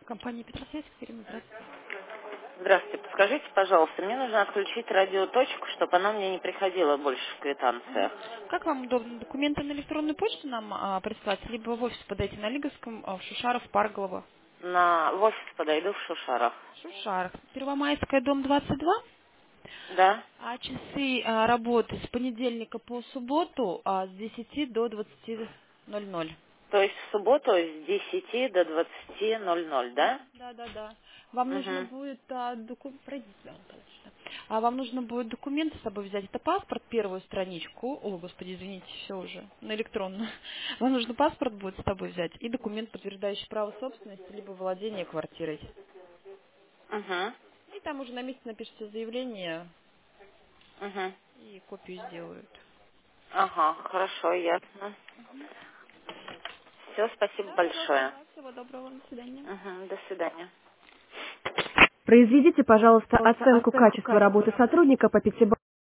Компания Петросвязь, Екатерина, здравствуйте. Здравствуйте. Подскажите, пожалуйста, мне нужно отключить радиоточку, чтобы она мне не приходила больше в квитанциях. Как вам удобно? Документы на электронную почту нам прислать, либо в офис подойти на Лиговском, в Шушаров, Парголово. В офис подойду в Шушарах. Шушарах. Первомайская, дом 22. Да? А часы работы с понедельника по субботу с 10 до 20:00. То есть в субботу с 10 до 20:00, Да, да? да, да, да. Вам нужно Угу. будет вам нужно будет документы с собой взять. Это паспорт, первую страничку. О, господи, извините, все уже на электронную. Вам нужно паспорт будет с собой взять и документ, подтверждающий право собственности либо владение квартирой. Угу. И там уже на месте напишите заявление Угу. и копию сделают. Ага, хорошо, ясно. Все, спасибо Да, пожалуйста, большое. да. Всего доброго. До свидания. Угу. До свидания. Произведите, пожалуйста, оценку качества работы сотрудника по 5 баллам.